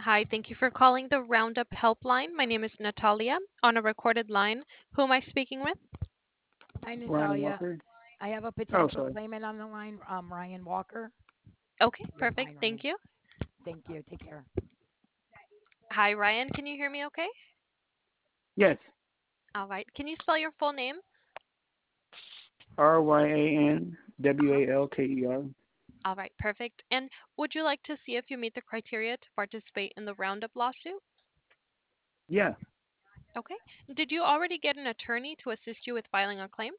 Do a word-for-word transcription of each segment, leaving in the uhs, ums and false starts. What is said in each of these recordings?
Hi, thank you for calling the Roundup helpline. My name is Natalia on a recorded line. Who am I speaking with? Hi, Ryan Natalia. Walker. I have a Oh, potential sorry. claimant on the line, um, Ryan Walker. Okay, You're perfect. fine, Thank Ryan. you. Thank you. Take care. Hi, Ryan. Can you hear me okay? Yes. All right. Can you spell your full name? R Y A N W Uh-huh. A L K E R. All right, perfect. And would you like to see if you meet the criteria to participate in the Roundup lawsuit? Yeah. Okay. Did you already get an attorney to assist you with filing a claim?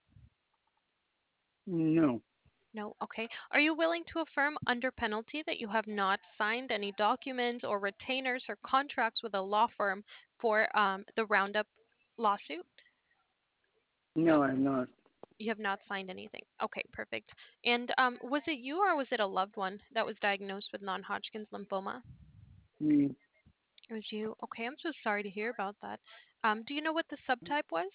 No. No. Okay. Are you willing to affirm under penalty that you have not signed any documents or retainers or contracts with a law firm for um, the Roundup lawsuit? No, I'm not. You have not signed anything. Okay, perfect. And um, was it you or was it a loved one that was diagnosed with non-Hodgkin's lymphoma? Me. It was you. Okay, I'm so sorry to hear about that. Um, do you know what the subtype was?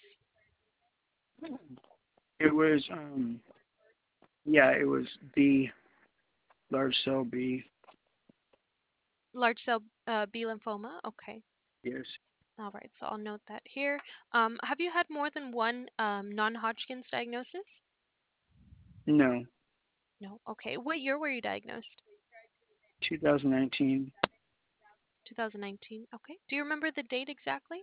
It was um yeah, it was B, large cell B. Large cell uh, B lymphoma. Okay. Yes. All right, so I'll note that here. Um, have you had more than one um, non-Hodgkin's diagnosis? No. No. Okay. What year were you diagnosed? twenty nineteen. twenty nineteen. Okay. Do you remember the date exactly?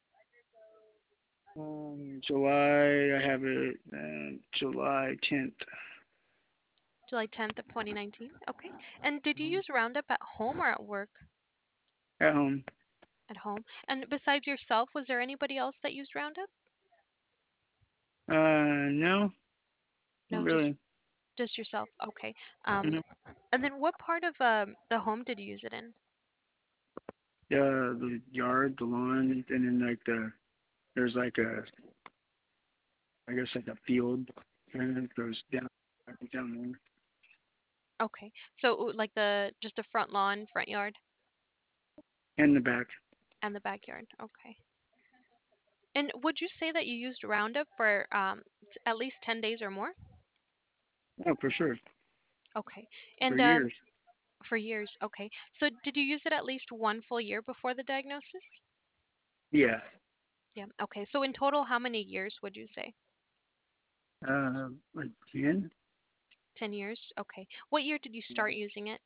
Um July I have it uh, July tenth. July tenth of twenty nineteen. Okay. And did you use Roundup at home or at work? At home. At home. And besides yourself, was there anybody else that used Roundup? Uh no, not No, just really. just yourself. Okay. Um, Mm-hmm. and then what part of um the home did you use it in? Uh the yard, the lawn, and then like the there's like a I guess like a field and it goes down down there. Okay. So like the just the front lawn, front yard, In the back. and the backyard. Okay. And would you say that you used Roundup for um t- at least ten days or more? Oh, for sure. Okay. For And um years. for years. Okay. So did you use it at least one full year before the diagnosis? Yeah. Yeah. Okay. So in total, how many years would you say? Uh, like ten, ten years? Okay. What year did you start using it?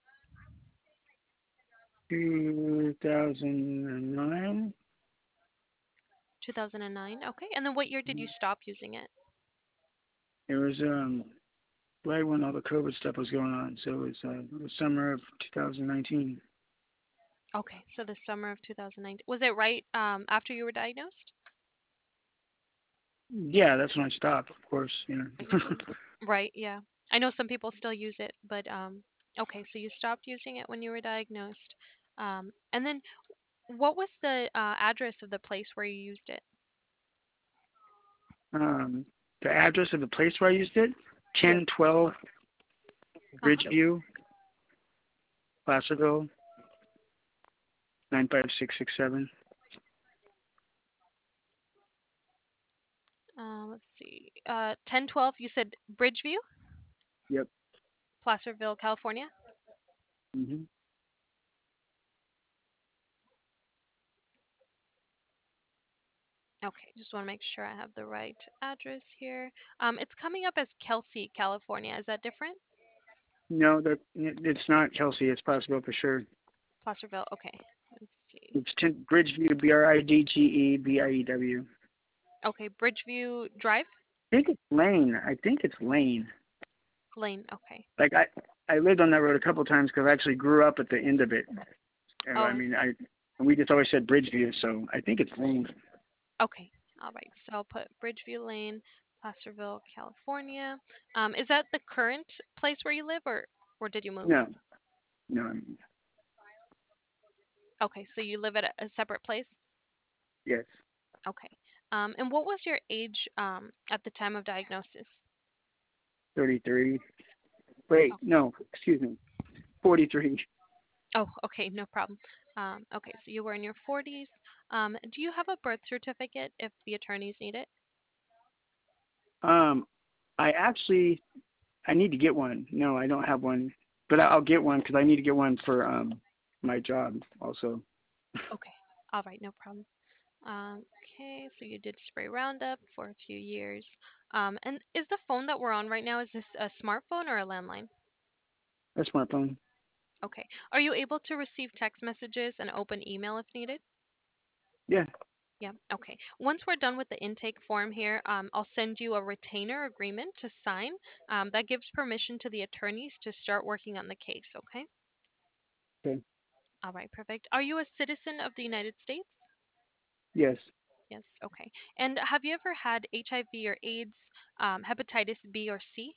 two thousand nine. two thousand nine. Okay. And then what year did you stop using it? It was um right when all the COVID stuff was going on, so it was uh, the summer of twenty nineteen. Okay. So the summer of two thousand nineteen. Was it right um after you were diagnosed? Yeah, that's when I stopped. Of course, you know. Right, yeah. I know some people still use it, but um okay, so you stopped using it when you were diagnosed. Um and then what was the uh address of the place where you used it? um, the address of the place where I used it, Yes. ten twelve Uh-huh. Ridgeview, Placerville, nine five six six seven. Uh let's see. Uh ten twelve, you said Bridgeview, Yep. Placerville, California? Mhm. Okay, just want to make sure I have the right address here. Um it's coming up as Kelsey, California. Is that different? No, that it's not Kelsey. It's Placerville for sure. Placerville. Okay. Let's see. It's ten, Bridgeview, B R I D G E V I E W. Okay, Bridgeview Drive? I think it's Lane. I think it's Lane. Lane. Okay. Like I, I lived on that road a couple times because I actually grew up at the end of it. And I Oh, mean, I and we just always said Bridgeview, so I think it's Lane. okay. All right. So I'll put Bridgeview Lane, Placerville, California. Um, is that the current place where you live, or or did you move? No, no, I mean, Okay, so you live at a, a separate place. yes, Okay. Um, and what was your age um at the time of diagnosis? thirty-three. Wait, Oh, no, excuse me, forty-three. oh, okay, no problem. Um, okay, so you were in your forties. Um, do you have a birth certificate if the attorneys need it? Um, I actually I need to get one. No, I don't have one, but I'll get one because I need to get one for um my job also. Okay. All right, no problem. Um, okay, so you did spray Roundup for a few years. Um, and is the phone that we're on right now, is this a smartphone or a landline? A smartphone. Okay. Are you able to receive text messages and open email if needed? Yeah. Yeah. Okay. Once we're done with the intake form here, um, I'll send you a retainer agreement to sign. Um, that gives permission to the attorneys to start working on the case. Okay. Okay. All right. Perfect. Are you a citizen of the United States? Yes. Yes. Okay. And have you ever had H I V or AIDS, um, hepatitis B or C?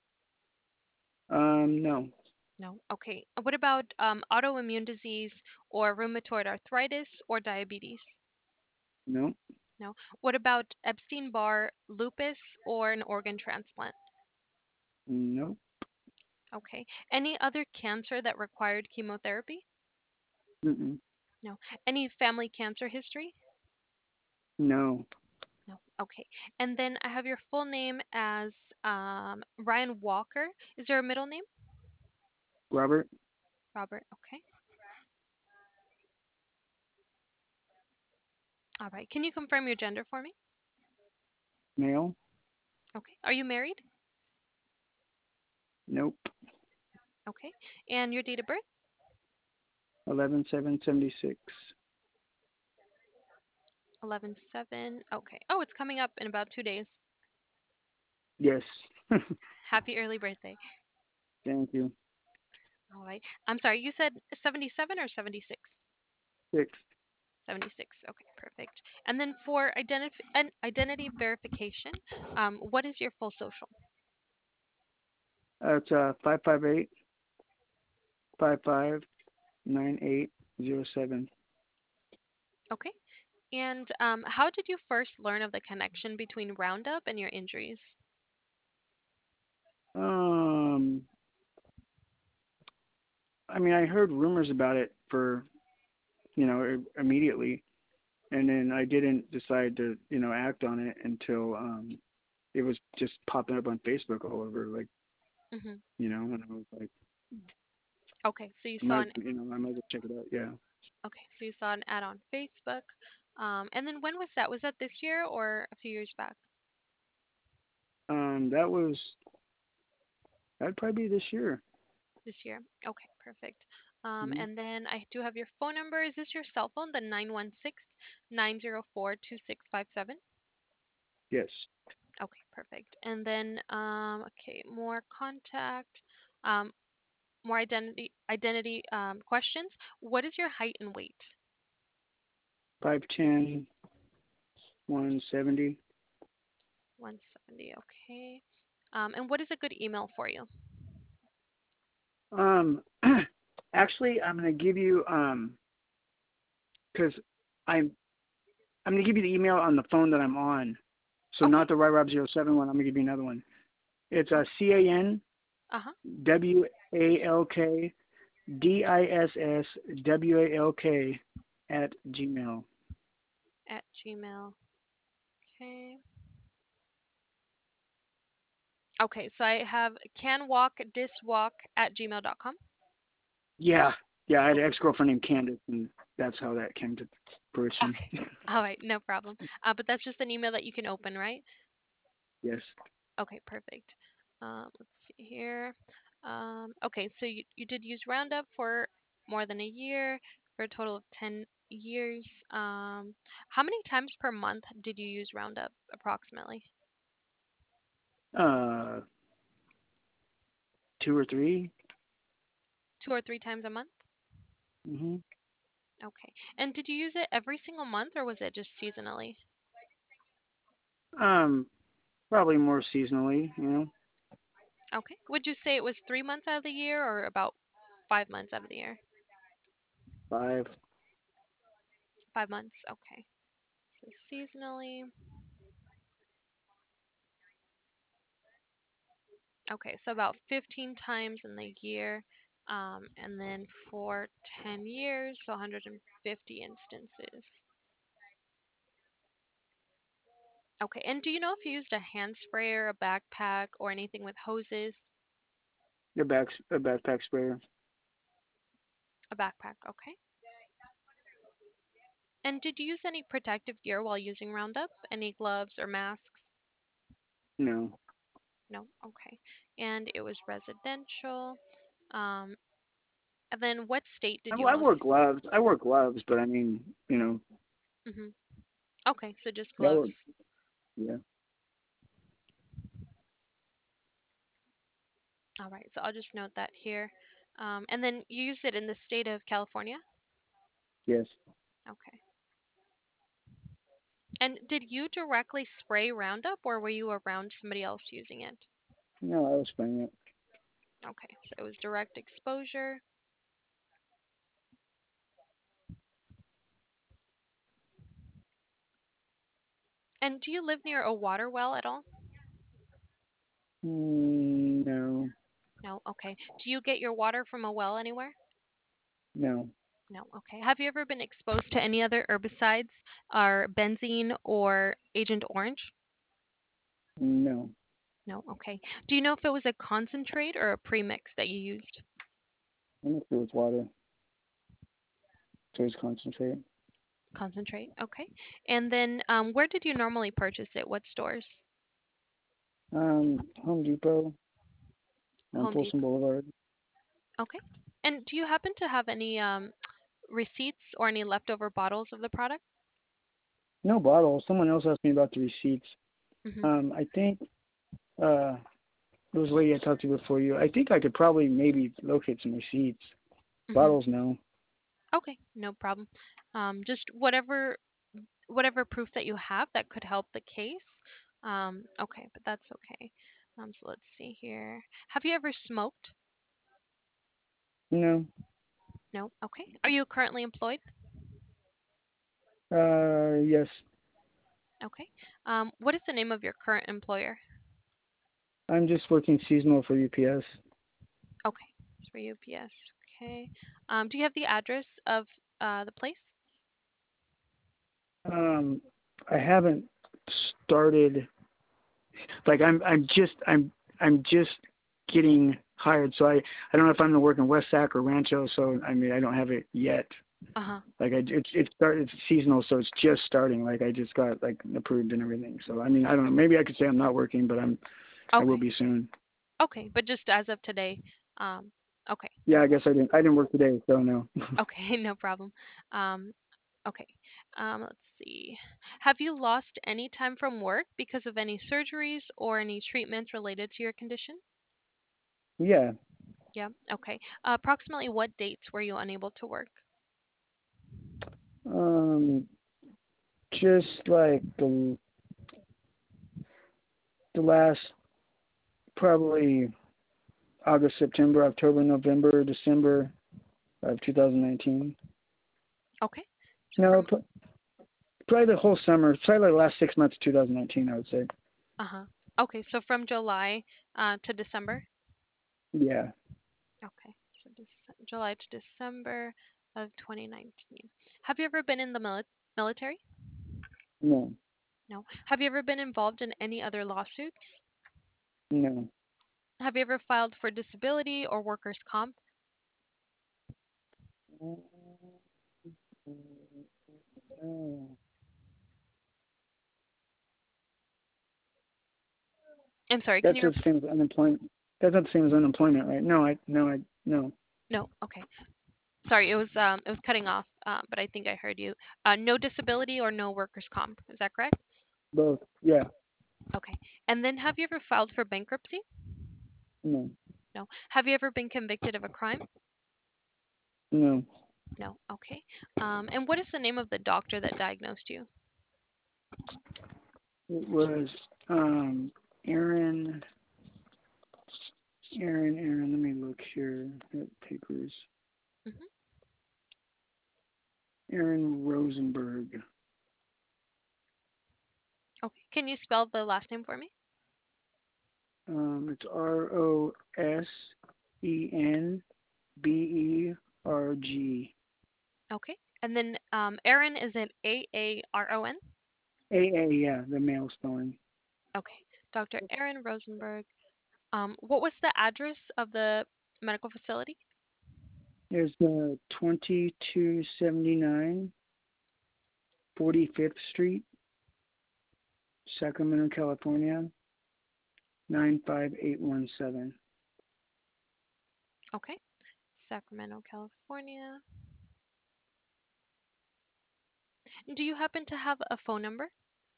Um, no. No. Okay. What about um, autoimmune disease or rheumatoid arthritis or diabetes? No. No. What about Epstein-Barr, lupus, or an organ transplant? No. Okay. Any other cancer that required chemotherapy? Mm-mm. No. Any family cancer history? No. No. Okay. And then I have your full name as um, Ryan Walker. Is there a middle name? Robert. Robert. Okay. All right. Can you confirm your gender for me? Male. Okay. Are you married? Nope. Okay. And your date of birth? Eleven seven seventy six. eleven seven. Okay. Oh, it's coming up in about two days. Yes. Happy early birthday. Thank you. All right. I'm sorry, you said seventy-seven or seventy-six? Six. seventy-six. Okay, perfect. And then for identif- an identity verification, um, what is your full social? Uh, it's uh five five eight five five nine eight zero seven. Okay. And um, how did you first learn of the connection between Roundup and your injuries? Um, I mean, I heard rumors about it for you know i- immediately, and then I didn't decide to you know act on it until um it was just popping up on Facebook all over, like Hmm. you know, and I was like, Okay, so you I saw might an you know I might as well check it out. Yeah. okay, so you saw an ad on Facebook. Um, and then when was that? Was that this year or a few years back? Um, that was that'd probably be this year. This year. Okay, perfect. Um, Hmm. and then I do have your phone number. Is this your cell phone, the nine one six, nine zero four, two six five seven? Yes. Okay, perfect. And then, um, okay, more contact, um, more identity identity um, questions. What is your height and weight? Five ten one seventy. one seventy. Okay. Um, and what is a good email for you? Um, actually, I'm gonna give you um, cause I'm I'm gonna give you the email on the phone that I'm on. So Okay. not the ryrob zero seven one. I'm gonna give you another one. It's a Okay. C A N Uh-huh. W A L K D I S S W A L K at Gmail. At Gmail. Okay. Okay, so I have canwalkdiswalk at gmail dot com. Yeah, yeah. I had an Okay. ex-girlfriend named Candace, and that's how that came to fruition. Okay. All right, no problem. Uh, but that's just an email that you can open, right? Yes. Okay, perfect. Um, let's see here. Um, okay, so you, you did use Roundup for more than a year, for a total of ten years. Um, how many times per month did you use Roundup approximately? Uh, two or three. Two or three times a month? Mhm. Okay. And did you use it every single month or was it just seasonally? Um, probably more seasonally. You know, Okay. Would you say it was three months out of the year or about five months out of the year? five. Five months. Okay. So seasonally. Okay, so about fifteen times in the year, um, and then for ten years, so one hundred fifty instances. Okay, and do you know if you used a hand sprayer, a backpack, or anything with hoses? A back a backpack sprayer. A backpack, okay. And did you use any protective gear while using Roundup? Any gloves or masks? No. No. Okay. And it was residential. Um, and then what state I, did you I most? wore gloves. I wore gloves, but I mean, you know, Hmm. Okay, so just that gloves. was yeah. All right, so I'll just note that here. Um, and then you used it in the state of California? Yes. Okay. And did you directly spray Roundup or were you around somebody else using it? No, I was spraying it. Okay, so it was direct exposure. And do you live near a water well at all? Mm, no. No, okay. Do you get your water from a well anywhere? No. No, okay. Have you ever been exposed to any other herbicides or benzene or Agent Orange? No. No, okay. Do you know if it was a concentrate or a premix that you used? I mixed it with water, so it's concentrate. Concentrate, okay. And then um, where did you normally purchase it? What stores? Um, Home Depot on Home Folsom Depot. Boulevard. Okay. And do you happen to have any um, receipts or any leftover bottles of the product? No bottle. Someone else asked me about the receipts. Mm-hmm. Um, I think uh, there was a lady I talked to before you. I think I could probably maybe locate some receipts. Mm-hmm. Bottles, no. Okay, no problem. Um, just whatever whatever proof that you have that could help the case. Um, okay, but that's okay. Um, so let's see here. Have you ever smoked? No. No. Okay. Are you currently employed? Uh, yes. Okay. Um, what is the name of your current employer? I'm just working seasonal for U P S. Okay, it's for U P S. Okay. Um, do you have the address of uh, the place? Um, I haven't started. Like I'm, I'm just, I'm, I'm just getting hired. So I, I don't know if I'm gonna work in West Sac or Rancho. So I mean, I don't have it yet. Uh huh. Like I, it's it's start it's seasonal, so it's just starting. Like I just got like approved and everything. So I mean, I don't know. Maybe I could say I'm not working, but I'm I will Okay. be soon. Okay, but just as of today. Um, okay. Yeah, I guess I didn't I didn't work today, so no. Okay, no problem. Um, okay. Um, let's see. Have you lost any time from work because of any surgeries or any treatments related to your condition? Yeah. Yeah. Okay. Uh, approximately what dates were you unable to work? Um, just like the the last probably August, September, October, November, December of two thousand nineteen. Okay. So No, from pr- probably the whole summer. Probably the last six months of two thousand nineteen, I would say. uh-huh. Okay, so from July uh, to December? Yeah. Okay. So Dec- July to December of twenty nineteen. Have you ever been in the mili- military? No. No. Have you ever been involved in any other lawsuits? No. Have you ever filed for disability or workers' comp? Oh. I'm sorry, can That's you the repeat? same as unemployment. That's not the same as unemployment, right? No, I no, I no. No. Okay. Sorry, it was um it was cutting off, uh, but I think I heard you. Uh, no disability or no workers' comp. Is that correct? Both. Yeah. Okay. And then have you ever filed for bankruptcy? No. No. Have you ever been convicted of a crime? No. No. Okay. Um, and what is the name of the doctor that diagnosed you? It was um Aaron Aaron Aaron, let me look here at papers. Hmm. Aaron Rosenberg. Okay. Can you spell the last name for me? Um it's R O S E N B E R G. Okay. And then um, Aaron is it A A R O N? A A, yeah, the male spelling. Okay. doctor Aaron Rosenberg. Um, what was the address of the medical facility? There's the twenty two seventy nine forty-fifth Street, Sacramento, California, nine five eight one seven. Okay. Sacramento, California. Do you happen to have a phone number?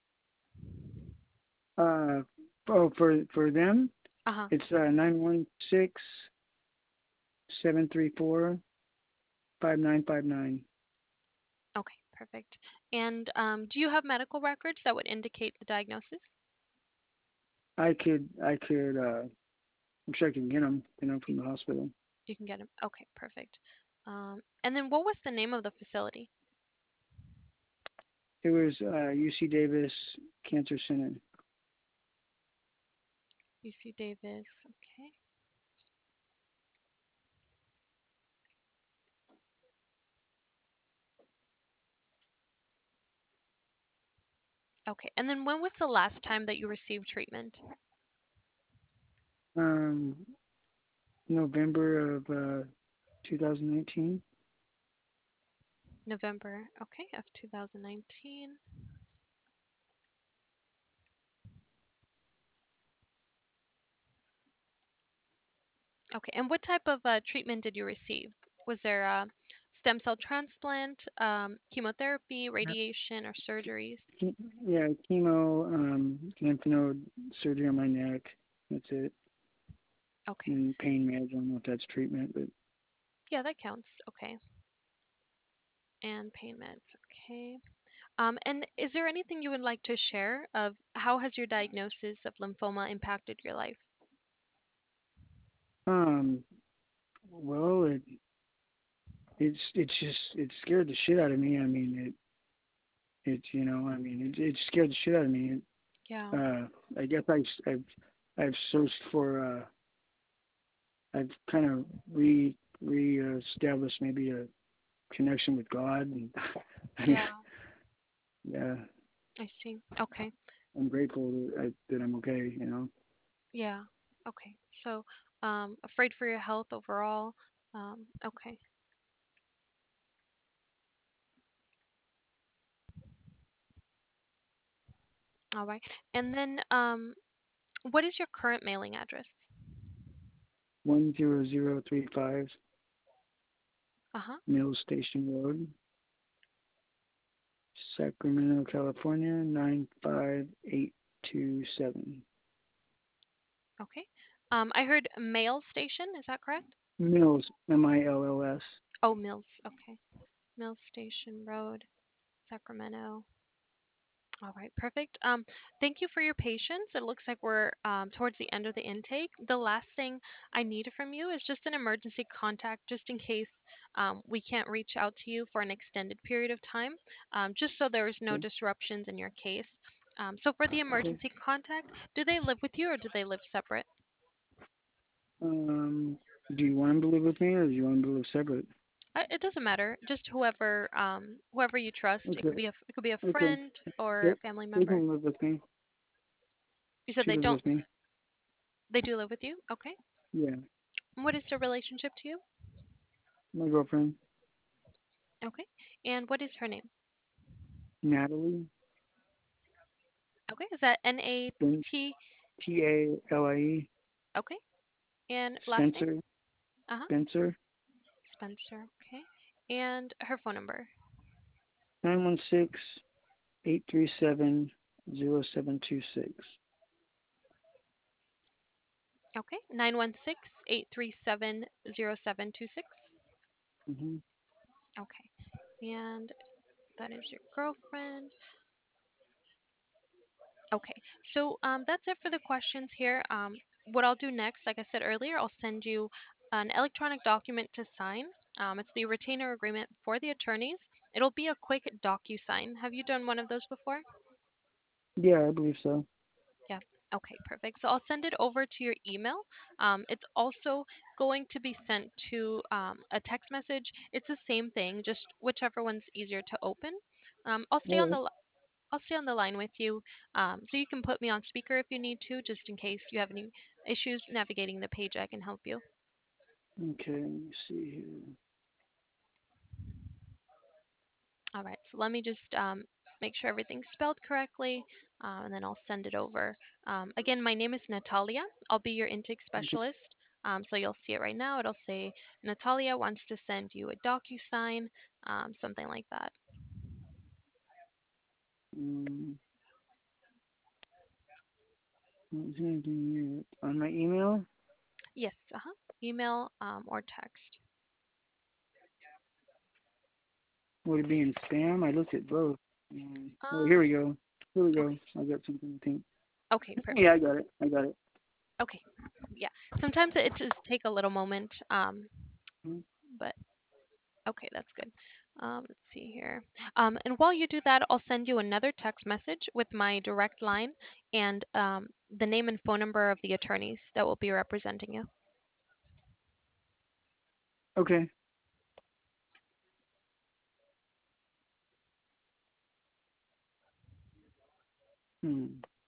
Uh, oh, for for them, Uh-huh. it's uh nine one six seven three four five nine five nine. Okay, perfect. And um, do you have medical records that would indicate the diagnosis? I could I could uh, I'm sure I can get them, you know, You, from the hospital. you can get them. Okay, perfect. Um, and then what was the name of the facility? It was uh, U C Davis Cancer Center. U C Davis. Okay. Okay. And then when was the last time that you received treatment? Um, November of uh, two thousand nineteen. November. Okay, of two thousand nineteen. Okay. And what type of uh, treatment did you receive? Was there a stem cell transplant, um, chemotherapy, radiation, or surgeries? Yeah, chemo, um, lymph node surgery on my neck. That's it. Okay. And pain meds. I don't know if that's treatment, but Yeah, that counts. Okay. And pain meds. Okay. Um, and is there anything you would like to share of how has your diagnosis of lymphoma impacted your life? um, well, it it's it's just it scared the shit out of me. I mean, it it's you know, I mean, it it scared the shit out of me. It, Yeah. uh, I guess I I've I've searched for uh, I've kind of re re-established maybe a connection with God, and I mean, Yeah, yeah, I see. Okay. I'm grateful that, I, that I'm okay. You know. Yeah. Okay. So, um, afraid for your health overall. Um, okay. All right. And then, um, what is your current mailing address? One zero zero three five Uh-huh. Mill Station Road, Sacramento, California, nine five eight two seven. Okay. Um, I heard mail station. Is that correct? Mills, M I L L S. Oh, Mills. Okay. Mill Station Road, Sacramento. All right, perfect. Um, thank you for your patience. It looks like we're um, towards the end of the intake. The last thing I need from you is just an emergency contact, just in case um, we can't reach out to you for an extended period of time, um, just so there's no Okay. disruptions in your case. Um, so for the Okay. emergency contact, do they live with you or do they live separate? Um, do you want him to live with me, or do you want him to live separate? Uh, It doesn't matter. Just whoever, um, whoever you trust. It could Okay. be a, it could be a Okay. friend or They, a family they member. can live with me. You said She they lives don't. with me. They do live with you. Okay. Yeah. What is their relationship to you? My girlfriend, Okay. And what is her name? Natalie. Okay. Is that N A Spen- T? T A L I E. Okay. And last name? Spencer. Uh huh. Spencer. Spencer. Okay. And her phone number. Nine one six eight three seven zero seven two six. Okay. Nine one six eight three seven zero seven two six. Mhm. Okay. And that is your girlfriend. Okay. So um, that's it for the questions here. Um, what I'll do next, like I said earlier, I'll send you an electronic document to sign. Um, it's the retainer agreement for the attorneys. It'll be a quick DocuSign. Have you done one of those before? Yeah, I believe so. Yeah. Okay, perfect. So I'll send it over to your email. Um, it's also going to be sent to um, a text message. It's the same thing, just whichever one's easier to open. Um, I'll stay All on right. the li- I'll stay on the line with you, um, so you can put me on speaker if you need to, just in case you have any issues navigating the page. I can help you. Okay, let me see here. All right. So let me just um, make sure everything's spelled correctly, uh, and then I'll send it over. Um, again, my name is Natalia. I'll be your intake Okay. specialist. Um, so you'll see it right now. It'll say Natalia wants to send you a DocuSign, um, something like that. Mm, on my email. Yes, uh-huh. Email um, or text. Would it be in spam? I looked at both. Mm, oh, here Um, we go. Here we go. okay, I got something. I think. okay, Yeah, perfect. I got it. I got it. Okay, yeah. Sometimes it just take a little moment, um, Mm. but okay, that's good. Um, let's see here. Um, and while you do that, I'll send you another text message with my direct line and um, the name and phone number of the attorneys that will be representing you. Okay. Hmm.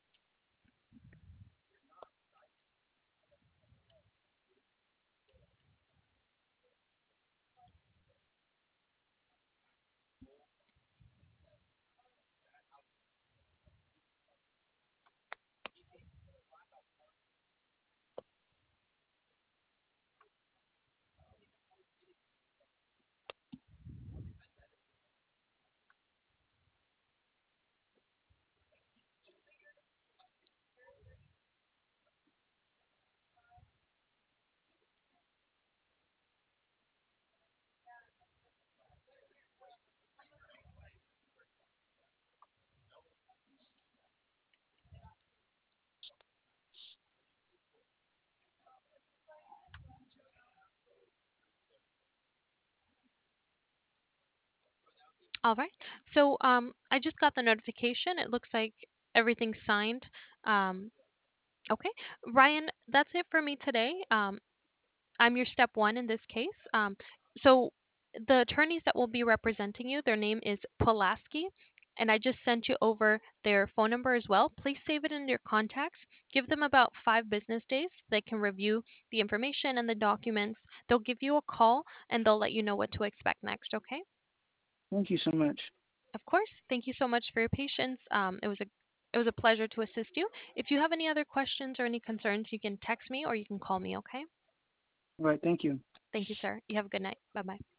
All right. So um, I just got the notification. It looks like everything's signed. Um, okay, Ryan, that's it for me today. Um, I'm your step one in this case. Um, so the attorneys that will be representing you, their name is Pulaski, and I just sent you over their phone number as well. Please save it in your contacts. Give them about five business days. They can review the information and the documents. They'll give you a call and they'll let you know what to expect next. Okay? Thank you so much. Of course. Thank you so much for your patience. Um, it was a it was a pleasure to assist you. If you have any other questions or any concerns, you can text me or you can call me. Okay? All right. Thank you. Thank you, sir. You have a good night. Bye bye.